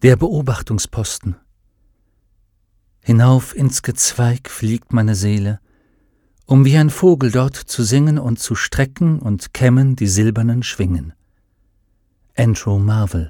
Der Beobachtungsposten. Hinauf ins Gezweig fliegt meine Seele, um wie ein Vogel dort zu singen und zu strecken und kämmen die silbernen Schwingen. Andrew Marvell.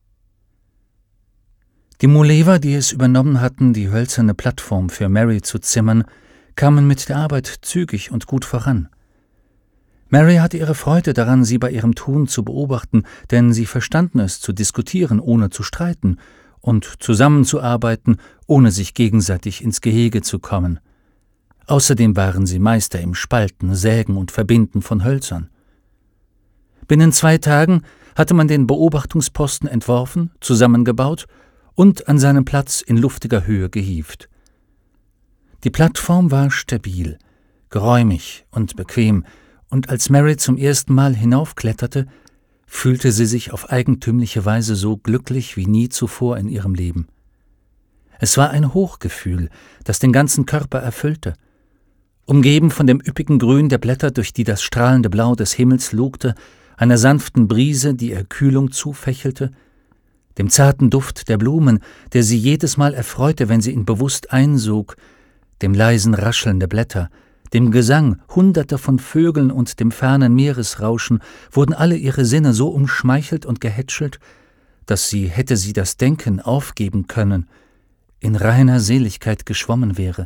Die Mulever, die es übernommen hatten, die hölzerne Plattform für Mary zu zimmern, kamen mit der Arbeit zügig und gut voran. Mary hatte ihre Freude daran, sie bei ihrem Tun zu beobachten, denn sie verstanden es, zu diskutieren, ohne zu streiten, und zusammenzuarbeiten, ohne sich gegenseitig ins Gehege zu kommen. Außerdem waren sie Meister im Spalten, Sägen und Verbinden von Hölzern. Binnen 2 Tagen hatte man den Beobachtungsposten entworfen, zusammengebaut und an seinen Platz in luftiger Höhe gehievt. Die Plattform war stabil, geräumig und bequem, und als Mary zum ersten Mal hinaufkletterte, fühlte sie sich auf eigentümliche Weise so glücklich wie nie zuvor in ihrem Leben. Es war ein Hochgefühl, das den ganzen Körper erfüllte. Umgeben von dem üppigen Grün der Blätter, durch die das strahlende Blau des Himmels lugte, einer sanften Brise, die ihr Kühlung zufächelte, dem zarten Duft der Blumen, der sie jedes Mal erfreute, wenn sie ihn bewusst einsog, dem leisen Rascheln der Blätter, dem Gesang Hunderter von Vögeln und dem fernen Meeresrauschen wurden alle ihre Sinne so umschmeichelt und gehätschelt, dass sie, hätte sie das Denken aufgeben können, in reiner Seligkeit geschwommen wäre.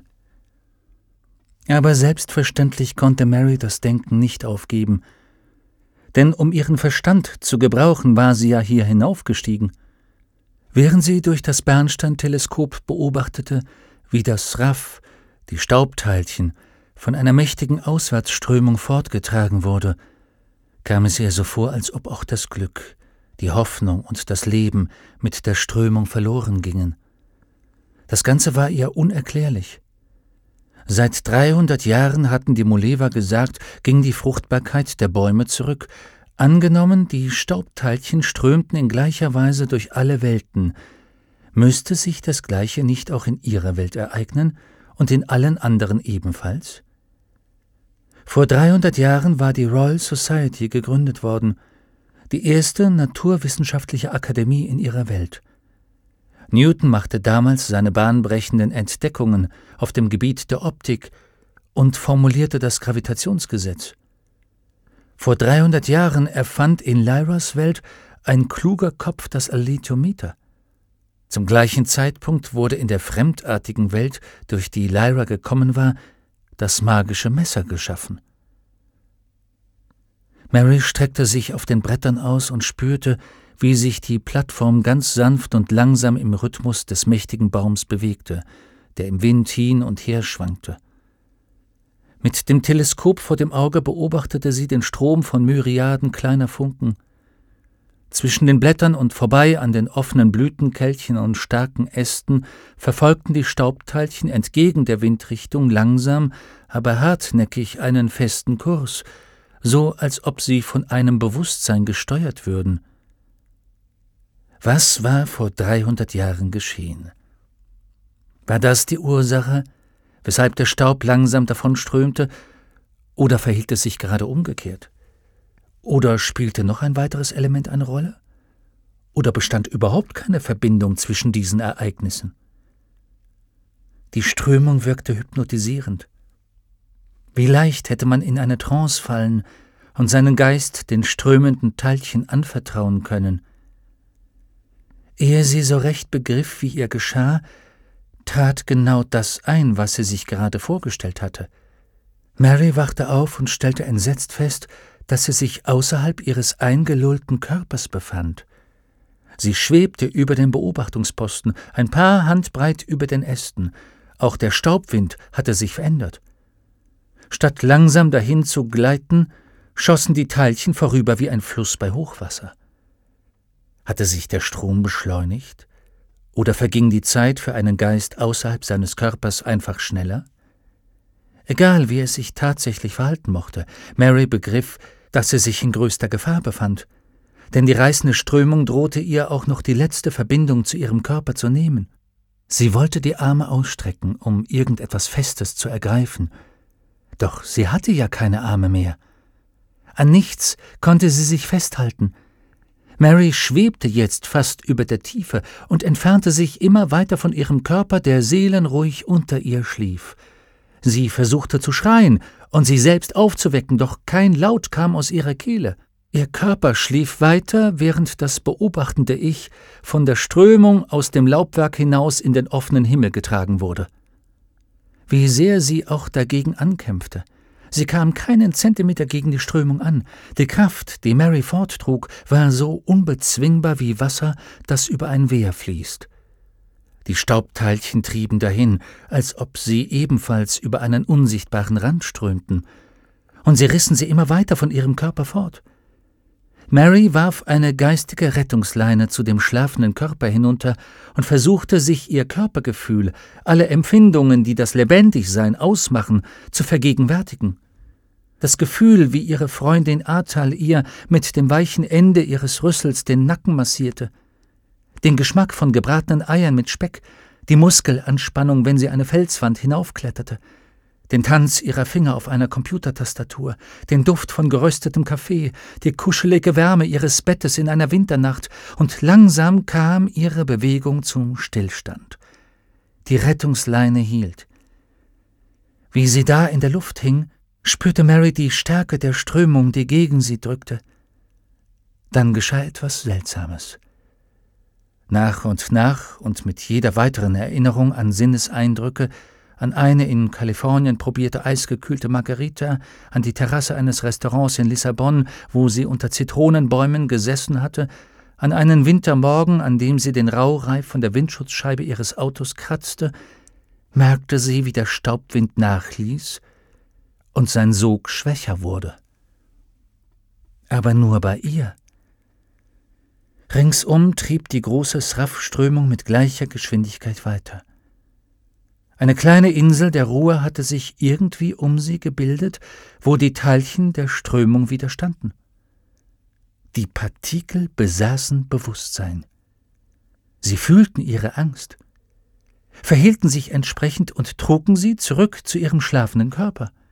Aber selbstverständlich konnte Mary das Denken nicht aufgeben, denn um ihren Verstand zu gebrauchen, war sie ja hier hinaufgestiegen. Während sie durch das Bernstein-Teleskop beobachtete, wie das Raff, die Staubteilchen, von einer mächtigen Auswärtsströmung fortgetragen wurde, kam es ihr so vor, als ob auch das Glück, die Hoffnung und das Leben mit der Strömung verloren gingen. Das Ganze war ihr unerklärlich. Seit 300 Jahren, hatten die Mulever gesagt, ging die Fruchtbarkeit der Bäume zurück. Angenommen, die Staubteilchen strömten in gleicher Weise durch alle Welten, müsste sich das Gleiche nicht auch in ihrer Welt ereignen und in allen anderen ebenfalls? Vor 300 Jahren war die Royal Society gegründet worden, die erste naturwissenschaftliche Akademie in ihrer Welt. Newton machte damals seine bahnbrechenden Entdeckungen auf dem Gebiet der Optik und formulierte das Gravitationsgesetz. Vor 300 Jahren erfand in Lyras Welt ein kluger Kopf das Alethiometer. Zum gleichen Zeitpunkt wurde in der fremdartigen Welt, durch die Lyra gekommen war, das magische Messer geschaffen. Mary streckte sich auf den Brettern aus und spürte, wie sich die Plattform ganz sanft und langsam im Rhythmus des mächtigen Baums bewegte, der im Wind hin und her schwankte. Mit dem Teleskop vor dem Auge beobachtete sie den Strom von Myriaden kleiner Funken. Zwischen den Blättern und vorbei an den offenen Blütenkelchen und starken Ästen verfolgten die Staubteilchen entgegen der Windrichtung langsam, aber hartnäckig einen festen Kurs, so als ob sie von einem Bewusstsein gesteuert würden. Was war vor 300 Jahren geschehen? War das die Ursache, weshalb der Staub langsam davonströmte, oder verhielt es sich gerade umgekehrt? Oder spielte noch ein weiteres Element eine Rolle? Oder bestand überhaupt keine Verbindung zwischen diesen Ereignissen? Die Strömung wirkte hypnotisierend. Wie leicht hätte man in eine Trance fallen und seinen Geist den strömenden Teilchen anvertrauen können. Ehe sie so recht begriff, wie ihr geschah, trat genau das ein, was sie sich gerade vorgestellt hatte. Mary wachte auf und stellte entsetzt fest, dass sie sich außerhalb ihres eingelullten Körpers befand. Sie schwebte über den Beobachtungsposten, ein paar Handbreit über den Ästen. Auch der Staubwind hatte sich verändert. Statt langsam dahin zu gleiten, schossen die Teilchen vorüber wie ein Fluss bei Hochwasser. Hatte sich der Strom beschleunigt? Oder verging die Zeit für einen Geist außerhalb seines Körpers einfach schneller? Egal, wie es sich tatsächlich verhalten mochte, Mary begriff, dass sie sich in größter Gefahr befand, denn die reißende Strömung drohte ihr auch noch die letzte Verbindung zu ihrem Körper zu nehmen. Sie wollte die Arme ausstrecken, um irgendetwas Festes zu ergreifen, doch sie hatte ja keine Arme mehr. An nichts konnte sie sich festhalten. Mary schwebte jetzt fast über der Tiefe und entfernte sich immer weiter von ihrem Körper, der seelenruhig unter ihr schlief. Sie versuchte zu schreien und sie selbst aufzuwecken, doch kein Laut kam aus ihrer Kehle. Ihr Körper schlief weiter, während das beobachtende Ich von der Strömung aus dem Laubwerk hinaus in den offenen Himmel getragen wurde. Wie sehr sie auch dagegen ankämpfte. Sie kam keinen Zentimeter gegen die Strömung an. Die Kraft, die Mary forttrug, war so unbezwingbar wie Wasser, das über ein Wehr fließt. Die Staubteilchen trieben dahin, als ob sie ebenfalls über einen unsichtbaren Rand strömten, und sie rissen sie immer weiter von ihrem Körper fort. Mary warf eine geistige Rettungsleine zu dem schlafenden Körper hinunter und versuchte, sich ihr Körpergefühl, alle Empfindungen, die das Lebendigsein ausmachen, zu vergegenwärtigen. Das Gefühl, wie ihre Freundin Atal ihr mit dem weichen Ende ihres Rüssels den Nacken massierte, den Geschmack von gebratenen Eiern mit Speck, die Muskelanspannung, wenn sie eine Felswand hinaufkletterte, den Tanz ihrer Finger auf einer Computertastatur, den Duft von geröstetem Kaffee, die kuschelige Wärme ihres Bettes in einer Winternacht, und langsam kam ihre Bewegung zum Stillstand. Die Rettungsleine hielt. Wie sie da in der Luft hing, spürte Mary die Stärke der Strömung, die gegen sie drückte. Dann geschah etwas Seltsames. Nach und mit jeder weiteren Erinnerung an Sinneseindrücke, an eine in Kalifornien probierte eisgekühlte Margarita, an die Terrasse eines Restaurants in Lissabon, wo sie unter Zitronenbäumen gesessen hatte, an einen Wintermorgen, an dem sie den Raureif von der Windschutzscheibe ihres Autos kratzte, merkte sie, wie der Staubwind nachließ und sein Sog schwächer wurde. Aber nur bei ihr. Ringsum trieb die große Sraff-Strömung mit gleicher Geschwindigkeit weiter. Eine kleine Insel der Ruhe hatte sich irgendwie um sie gebildet, wo die Teilchen der Strömung widerstanden. Die Partikel besaßen Bewusstsein. Sie fühlten ihre Angst, verhielten sich entsprechend und trugen sie zurück zu ihrem schlafenden Körper.